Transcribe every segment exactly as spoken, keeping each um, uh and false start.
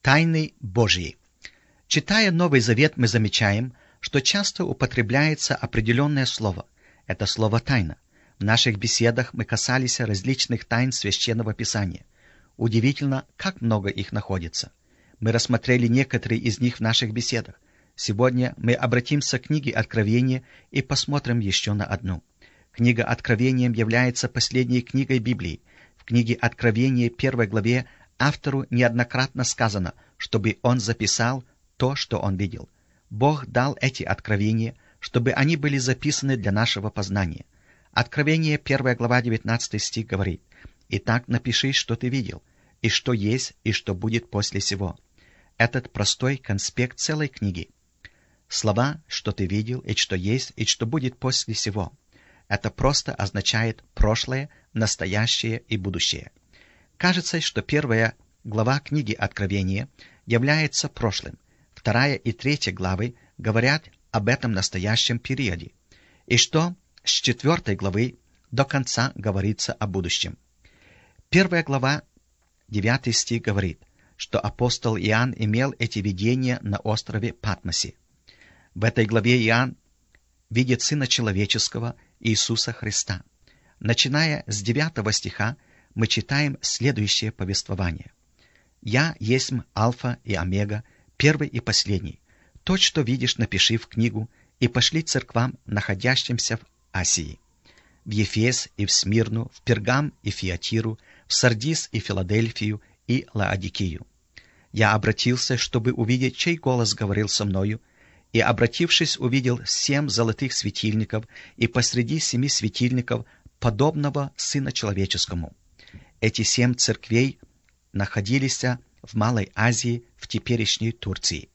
Тайны Божьи. Читая Новый Завет, мы замечаем, что часто употребляется определенное слово. Это слово «тайна». В наших беседах мы касались различных тайн Священного Писания. Удивительно, как много их находится. Мы рассмотрели некоторые из них в наших беседах. Сегодня мы обратимся к книге Откровения и посмотрим еще на одну. Книга Откровения является последней книгой Библии. В книге Откровения, первой главе, автору неоднократно сказано, чтобы он записал то, что он видел. Бог дал эти откровения, чтобы они были записаны для нашего познания. Откровение, первая глава, девятнадцатый стих говорит: «Итак, напиши, что ты видел, и что есть, и что будет после сего». Этот простой конспект целой книги. Слова «что ты видел», и «что есть», и «что будет после сего». Это просто означает прошлое, настоящее и будущее. Кажется, что первая глава книги Откровения является прошлым. Вторая и третья главы говорят об этом настоящем периоде. И что с четвертой главы до конца говорится о будущем. Первая глава, девятый стих говорит, что апостол Иоанн имел эти видения на острове Патмосе. В этой главе Иоанн видит Сына Человеческого Иисуса Христа. Начиная с девятого стиха мы читаем следующее повествование. «Я есть Алфа и Омега, первый и последний. То, что видишь, напиши в книгу и пошли церквам, находящимся в Асии, в Ефес и в Смирну, в Пергам и Фиатиру, в Сардис и Филадельфию и Лаодикию. Я обратился, чтобы увидеть, чей голос говорил со мною, и, обратившись, увидел семь золотых светильников, и посреди семи светильников подобного Сына Человеческому. Эти семь церквей находились в Малой Азии, в теперешней Турции.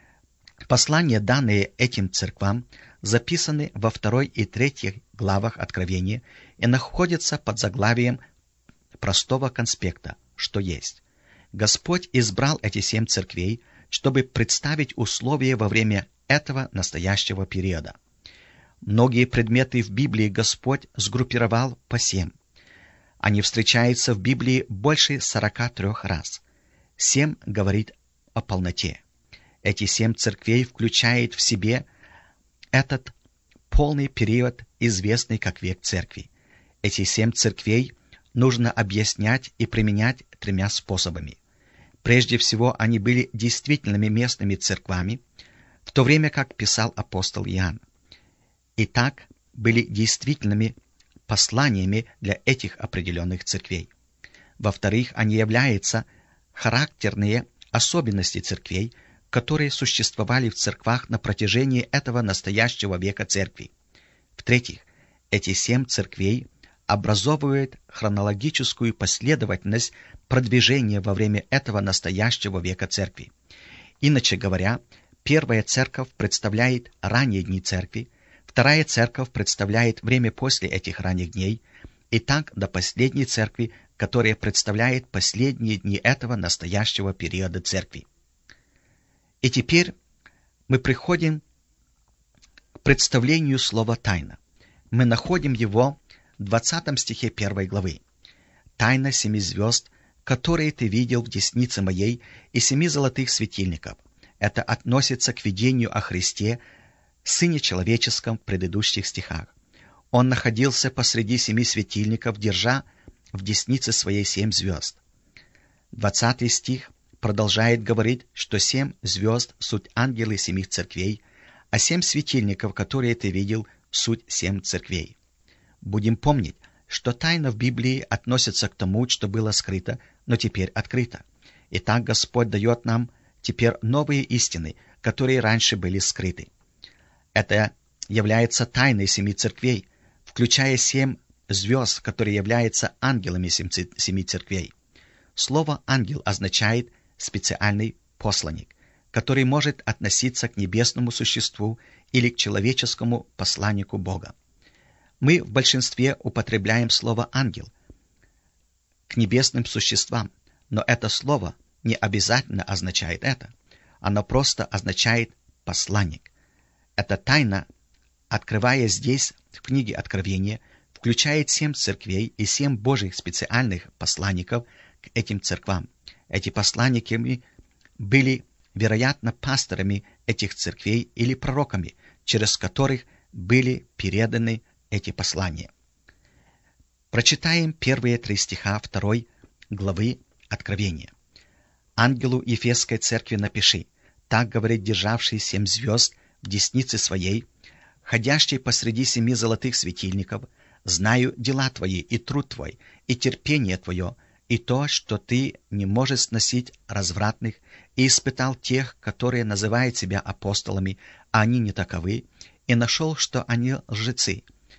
Послания, данные этим церквам, записаны во второй и третьей главах Откровения и находятся под заглавием простого конспекта «Что есть». Господь избрал эти семь церквей, чтобы представить условия во время этого настоящего периода. Многие предметы в Библии Господь сгруппировал по семь. Они встречаются в Библии больше сорока трех раз. Семь говорит о полноте. Эти семь церквей включают в себе этот полный период, известный как век церкви. Эти семь церквей нужно объяснять и применять тремя способами. Прежде всего, они были действительными местными церквами, в то время как писал апостол Иоанн. И так были действительными посланиями для этих определенных церквей. Во-вторых, они являются характерные особенности церквей, которые существовали в церквах на протяжении этого настоящего века церкви. В-третьих, эти семь церквей образовывают хронологическую последовательность продвижения во время этого настоящего века церкви. Иначе говоря, первая церковь представляет ранние дни церкви, вторая церковь представляет время после этих ранних дней, и так до последней церкви, которая представляет последние дни этого настоящего периода церкви. И теперь мы приходим к представлению слова «тайна». Мы находим его в двадцатом стихе первой главы. «Тайна семи звезд, которые ты видел в деснице моей, и семи золотых светильников». Это относится к видению о Христе, Сыне Человеческом в предыдущих стихах. Он находился посреди семи светильников, держа в деснице своей семь звезд. Двадцатый стих продолжает говорить, что семь звезд — суть ангелы семи церквей, а семь светильников, которые ты видел, — суть семь церквей. Будем помнить, что тайна в Библии относится к тому, что было скрыто, но теперь открыто. Итак, Господь дает нам теперь новые истины, которые раньше были скрыты. Это является тайной семи церквей, включая семь звезд, которые являются ангелами семи церквей. Слово «ангел» означает специальный посланник, который может относиться к небесному существу или к человеческому посланнику Бога. Мы в большинстве употребляем слово «ангел» к небесным существам, но это слово не обязательно означает это. Оно просто означает «посланник». Эта тайна, открывая здесь, в книге Откровения, включает семь церквей и семь Божьих специальных посланников к этим церквам. Эти посланники были, вероятно, пасторами этих церквей или пророками, через которых были переданы эти послания. Прочитаем первые три стиха второй главы Откровения. «Ангелу Ефесской церкви напиши: так говорит державший семь звезд в деснице своей, ходящий посреди семи золотых светильников: знаю дела твои, и труд твой, и терпение твое, и то, что ты не можешь сносить развратных, и испытал тех, которые называют себя апостолами, а они не таковы, и нашел, что они лжецы.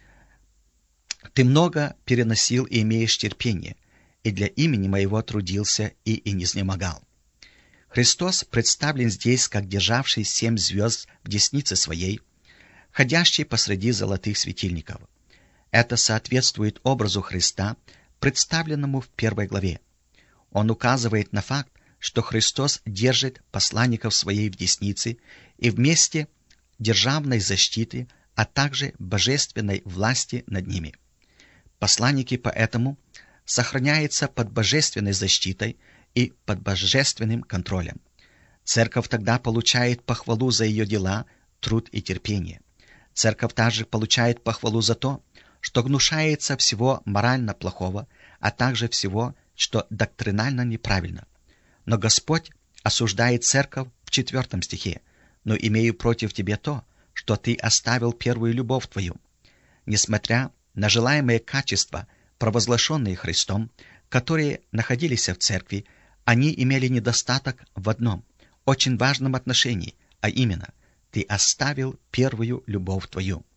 Ты много переносил и имеешь терпение, и для имени моего трудился и, и не изнемогал». Христос представлен здесь как державший семь звезд в деснице своей, ходящий посреди золотых светильников. Это соответствует образу Христа, представленному в первой главе. Он указывает на факт, что Христос держит посланников своей в деснице и вместе державной защиты, а также божественной власти над ними. Посланники поэтому сохраняются под божественной защитой и под божественным контролем. Церковь тогда получает похвалу за ее дела, труд и терпение. Церковь также получает похвалу за то, что гнушается всего морально плохого, а также всего, что доктринально неправильно. Но Господь осуждает церковь в четвертом стихе: «Но имею против тебя то, что ты оставил первую любовь твою». Несмотря на желаемые качества, провозглашенные Христом, которые находились в церкви, они имели недостаток в одном, очень важном отношении, а именно: ты оставил первую любовь твою.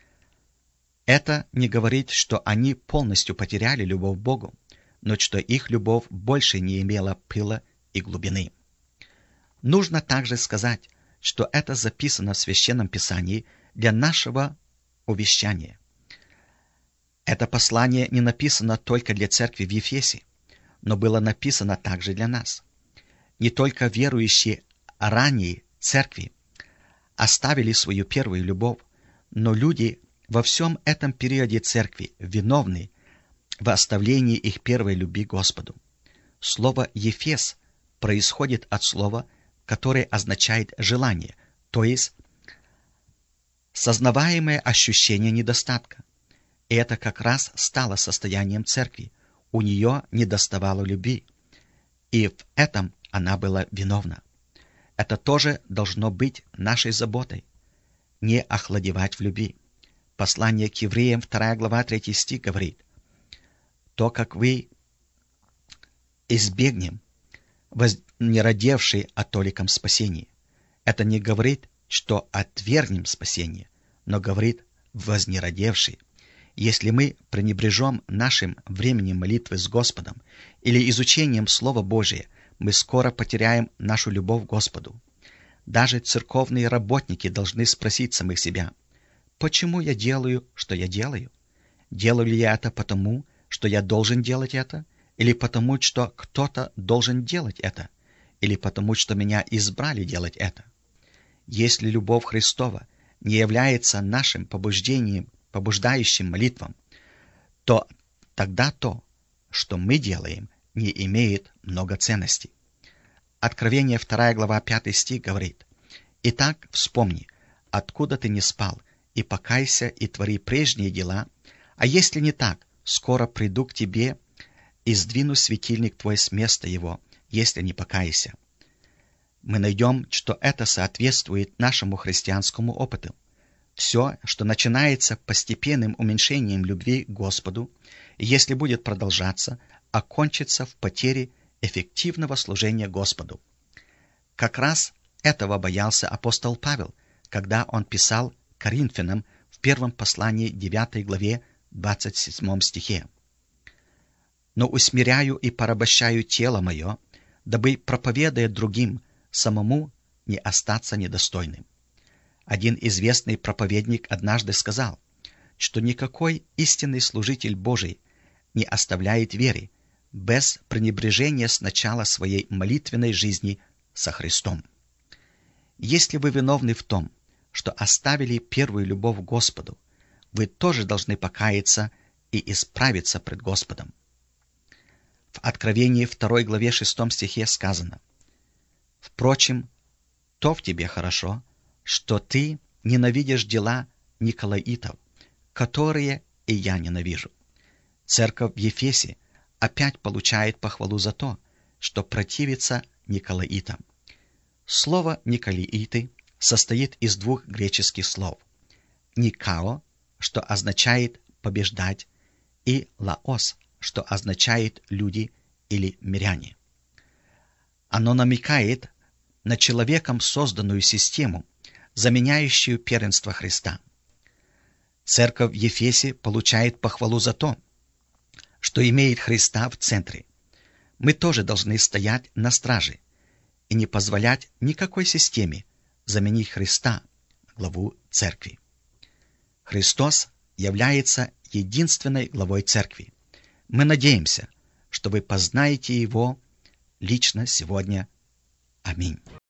Это не говорит, что они полностью потеряли любовь к Богу, но что их любовь больше не имела пыла и глубины. Нужно также сказать, что это записано в Священном Писании для нашего увещания. Это послание не написано только для церкви в Ефесе, но было написано также для нас. Не только верующие ранней церкви оставили свою первую любовь, но люди во всем этом периоде церкви виновны в оставлении их первой любви к Господу. Слово «Ефес» происходит от слова, которое означает «желание», то есть сознаваемое ощущение недостатка. И это как раз стало состоянием церкви. У нее недоставало любви, и в этом она была виновна. Это тоже должно быть нашей заботой — не охладевать в любви. Послание к евреям, вторая глава, третий стих говорит: «То, как вы избегнем вознеродевший о толиком спасении». Это не говорит, что отвергнем спасение, но говорит вознеродевший. Если мы пренебрежем нашим временем молитвы с Господом или изучением Слова Божия, мы скоро потеряем нашу любовь к Господу. Даже церковные работники должны спросить самих себя: почему я делаю, что я делаю? Делаю ли я это потому, что я должен делать это? Или потому, что кто-то должен делать это? Или потому, что меня избрали делать это? Если любовь Христова не является нашим побуждением, побуждающим молитвам, то тогда то, что мы делаем, не имеет много ценностей. Откровение, вторая глава, пятый стих говорит: «Итак, вспомни, откуда ты не спал, и покайся, и твори прежние дела, а если не так, скоро приду к тебе и сдвину светильник твой с места его, если не покайся». Мы найдем, что это соответствует нашему христианскому опыту. Все, что начинается постепенным уменьшением любви к Господу, если будет продолжаться, окончится в потере эффективного служения Господу. Как раз этого боялся апостол Павел, когда он писал Коринфянам в первом послании девятой главе двадцать седьмом стихе: «Но усмиряю и порабощаю тело мое, дабы, проповедуя другим, самому не остаться недостойным». Один известный проповедник однажды сказал, что никакой истинный служитель Божий не оставляет веры без пренебрежения сначала своей молитвенной жизни со Христом. Если вы виновны в том, что оставили первую любовь к Господу, вы тоже должны покаяться и исправиться пред Господом. В Откровении второй главе шестом стихе сказано: «В Впрочем, то в тебе хорошо, что ты ненавидишь дела николаитов, которые и я ненавижу. Церковь в Ефесе опять получает похвалу за то, что противится николаитам. Слово «николаиты» состоит из двух греческих слов. «Никао», что означает «побеждать», и «лаос», что означает «люди» или «миряне». Оно намекает на человеком созданную систему, заменяющую первенство Христа. Церковь в Ефесе получает похвалу за то, что имеет Христа в центре. Мы тоже должны стоять на страже и не позволять никакой системе заменить Христа, главу церкви. Христос является единственной главой церкви. Мы надеемся, что вы познаете Его лично сегодня. Аминь.